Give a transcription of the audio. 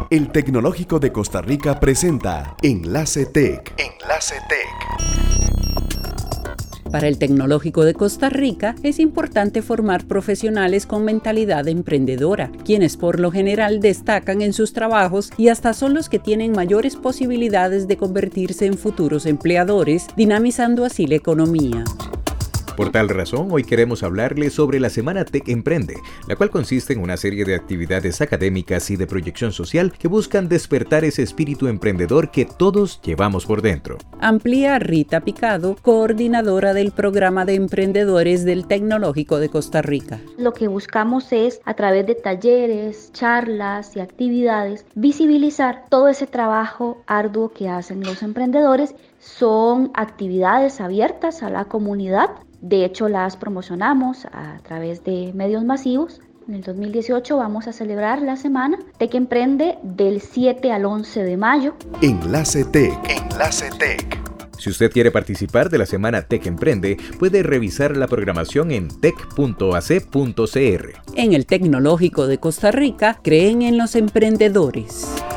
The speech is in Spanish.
El Tecnológico de Costa Rica presenta Enlace Tech. Enlace Tech. Para el Tecnológico de Costa Rica es importante formar profesionales con mentalidad emprendedora, quienes por lo general destacan en sus trabajos y hasta son los que tienen mayores posibilidades de convertirse en futuros empleadores, dinamizando así la economía. Por tal razón, hoy queremos hablarles sobre la Semana Tech Emprende, la cual consiste en una serie de actividades académicas y de proyección social que buscan despertar ese espíritu emprendedor que todos llevamos por dentro. Amplía Rita Picado, coordinadora del programa de emprendedores del Tecnológico de Costa Rica. Lo que buscamos es, a través de talleres, charlas y actividades, visibilizar todo ese trabajo arduo que hacen los emprendedores. Son actividades abiertas a la comunidad. De hecho, las promocionamos a través de medios masivos. En el 2018 vamos a celebrar la Semana Tech Emprende del 7 al 11 de mayo. Enlace Tech. Enlace Tech. Si usted quiere participar de la Semana Tech Emprende, puede revisar la programación en tech.ac.cr. En el Tecnológico de Costa Rica, creen en los emprendedores.